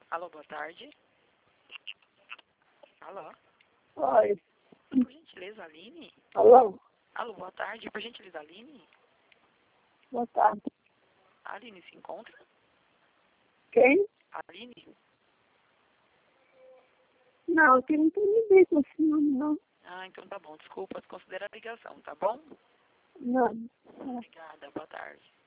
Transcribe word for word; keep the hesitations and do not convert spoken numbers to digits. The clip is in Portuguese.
Alô, boa tarde. Alô? Oi. Por gentileza, Aline? Alô? Alô, boa tarde. Por gentileza, Aline? Boa tarde. A Aline se encontra? Quem? Aline? Não, aqui não tem ninguém com esse nome, não. Ah, então tá bom. Desculpa, considera a ligação, tá bom? Não. Obrigada, boa tarde.